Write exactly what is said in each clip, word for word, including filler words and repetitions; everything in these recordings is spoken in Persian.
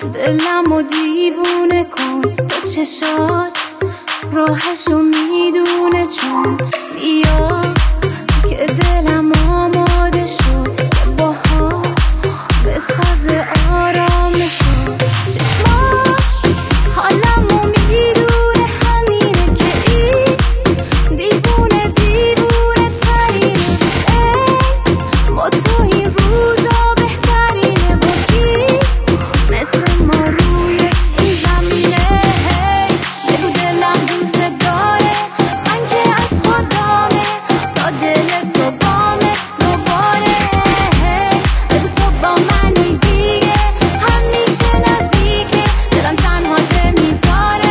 دلمو دیوونه کن تو چشات راهشو میدونه چون بیا که دلم آماده شد باها بساز آرامشو چشمات حالمو میدونه همینه که این دیوونه دیوونه ترینه ای با تو این روزا بهترینه با کی مثل ما روی این زمینه هی بگو دلم دوست داره من که از خودمه تا دل تو بامه دوباره هی بگو تو با منی دیگه همیشه نزدیکه دلم تنها دل میذاره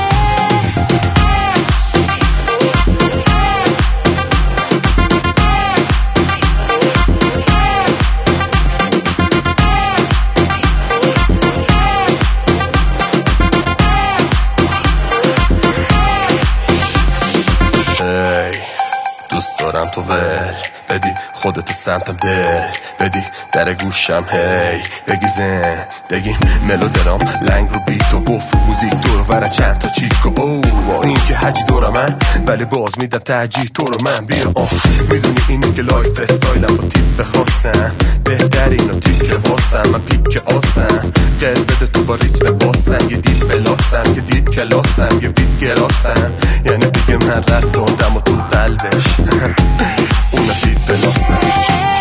ای دوست دارم تو ول بدی خودتو سمتم دل بدی در گوشم هی بگی زن بگی ملودرام لنگ رو بیت و بف موزیک دور ورن چند تا چیک و او این که حجی دورم من ولی باز میدم ترجیح تو رو من بیا آه میدونی اینی که لایف استایلم با تیپ خواستم بهترین و تیک باستم من پیک آسم قلب بده تو با ریتم باسم یه دید بلاسم که دید کلاسم یه بیت گلاسم یعنی دیگه من رد دادم و تو قلبش اون دید بلاسم